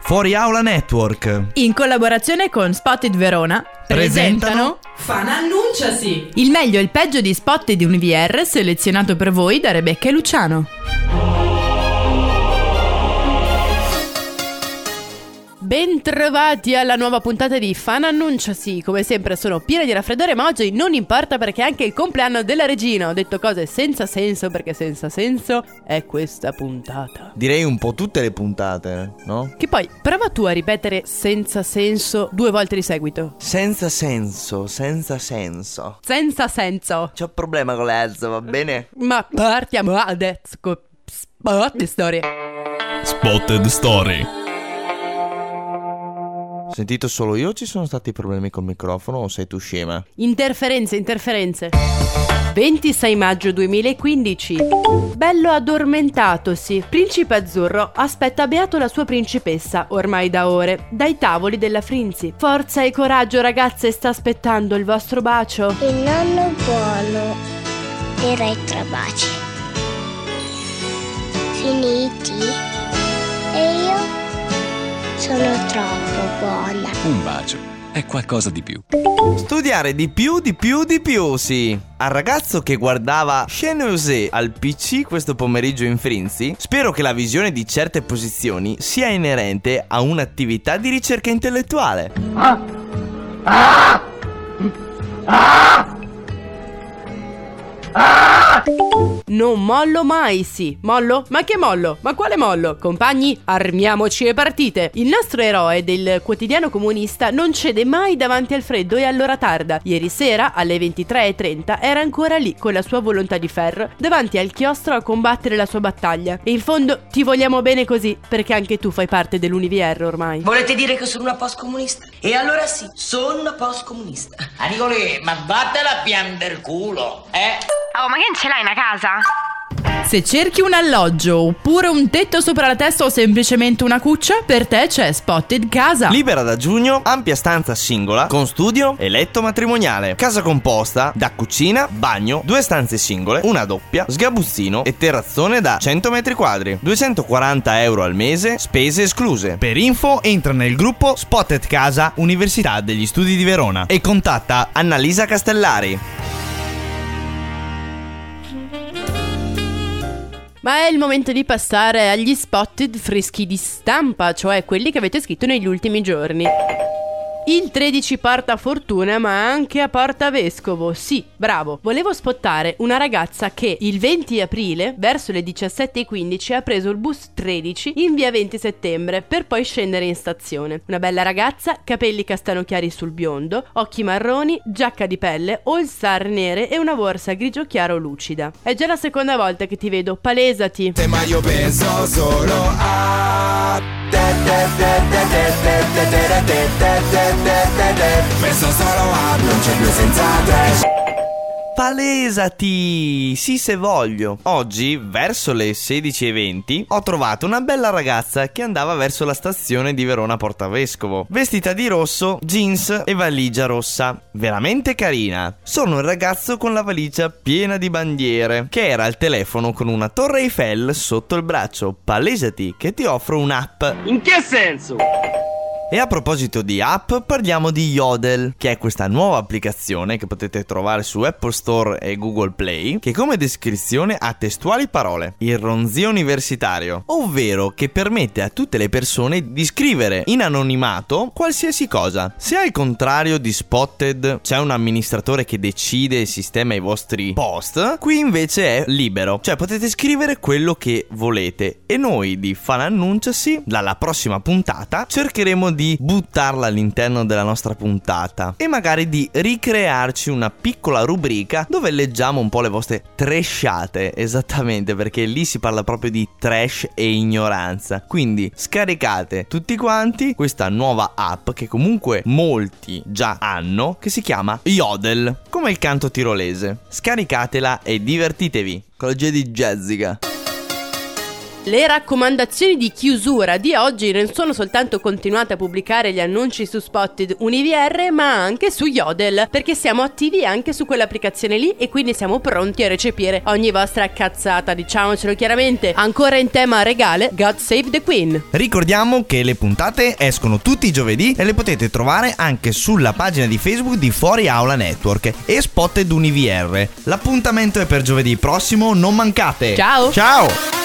Fuori Aula Network, in collaborazione con Spotted Verona, presentano Fanannunciasi, il meglio e il peggio di Spotted UniVR selezionato per voi da Rebecca e Luciano. Bentrovati alla nuova puntata di Fanannunciasi. Come sempre sono piena di raffreddore, ma oggi non importa perché è anche il compleanno della regina. Ho detto cose senza senso perché senza senso è questa puntata. direi un po' tutte le puntate, no? Che poi prova tu a ripetere senza senso 2 volte di seguito. Senza senso, senza senso. Senza senso. C'ho un problema con l'Ezzo, va bene? Ma partiamo adesso con Spotted Story. Spotted Story. Ho sentito solo io o ci sono stati problemi col microfono o sei tu scema? Interferenze. 26 maggio 2015. Bello addormentatosi. Principe azzurro aspetta beato la sua principessa, ormai da ore, dai tavoli della Frinzi. Forza e coraggio ragazze, sta aspettando il vostro bacio. Il nonno buono e i 3 baci. Finiti? E io? Sono troppo buona. Un bacio è qualcosa di più. Studiare di più, sì. Al ragazzo che guardava Chenosé al PC questo pomeriggio in Frinzi, spero che la visione di certe posizioni sia inerente a un'attività di ricerca intellettuale. Non mollo mai, sì. Mollo? Ma che mollo? Ma quale mollo? Compagni, armiamoci e partite. Il nostro eroe del quotidiano comunista non cede mai davanti al freddo e all'ora tarda. Ieri sera, alle 23:30, era ancora lì con la sua volontà di ferro davanti al chiostro a combattere la sua battaglia. E in fondo ti vogliamo bene così, perché anche tu fai parte dell'UniVR ormai. volete dire che sono una post-comunista? E allora sì, sono una post-comunista. Nicolì, ma vattela a piander culo, Oh, ma che non ce l'hai una casa? Se cerchi un alloggio oppure un tetto sopra la testa o semplicemente una cuccia, per te c'è Spotted Casa. Libera da giugno, ampia stanza singola, con studio e letto matrimoniale. Casa composta da cucina, bagno, 2 stanze singole, una doppia, sgabuzzino e terrazzone da 100 metri quadri. 240 euro al mese, spese escluse. Per info entra nel gruppo Spotted Casa Università degli Studi di Verona e contatta Annalisa Castellari. Ma è il momento di passare agli spotted freschi di stampa, cioè quelli che avete scritto negli ultimi giorni. Il 13 porta fortuna, ma anche a porta vescovo. Sì, bravo. Volevo spottare una ragazza che il 20 aprile, verso le 17:15, ha preso il bus 13 in via 20 settembre per poi scendere in stazione. Una bella ragazza, capelli castano chiari sul biondo, occhi marroni, giacca di pelle, all star nere e una borsa grigio chiaro lucida. È già la seconda volta che ti vedo, palesati. Ma io penso solo a penso solo a non c'è 2 senza 3. Palesati! Sì, se voglio. Oggi, verso le 16:20, ho trovato una bella ragazza che andava verso la stazione di Verona Portavescovo, vestita di rosso, jeans e valigia rossa. Veramente carina. Sono il ragazzo con la valigia piena di bandiere, che era al telefono con una torre Eiffel sotto il braccio. Palesati, che ti offro un'app. In che senso? E a proposito di app, parliamo di Yodel, che è questa nuova applicazione che potete trovare su Apple Store e Google Play, che come descrizione ha testuali parole: il ronzio universitario, ovvero che permette a tutte le persone di scrivere in anonimato qualsiasi cosa. Se al contrario di Spotted c'è un amministratore che decide e sistema i vostri post, qui invece è libero, cioè potete scrivere quello che volete. E noi di Fanannunciasi, dalla prossima puntata, cercheremo di buttarla all'interno della nostra puntata e magari di ricrearci una piccola rubrica dove leggiamo un po' le vostre trashate, esattamente, perché lì si parla proprio di trash e ignoranza. Quindi scaricate tutti quanti questa nuova app che comunque molti già hanno, che si chiama Yodel, come il canto tirolese. Scaricatela e divertitevi con la G di Jessica. Le raccomandazioni di chiusura di oggi non sono soltanto continuate a pubblicare gli annunci su Spotted UniVR, ma anche su Yodel, perché siamo attivi anche su quell'applicazione lì e quindi siamo pronti a recepire ogni vostra cazzata, diciamocelo chiaramente. Ancora in tema regale, God Save the Queen. Ricordiamo che le puntate escono tutti i giovedì e le potete trovare anche sulla pagina di Facebook di Fuori Aula Network e Spotted UniVR. L'appuntamento è per giovedì prossimo, non mancate. Ciao! Ciao!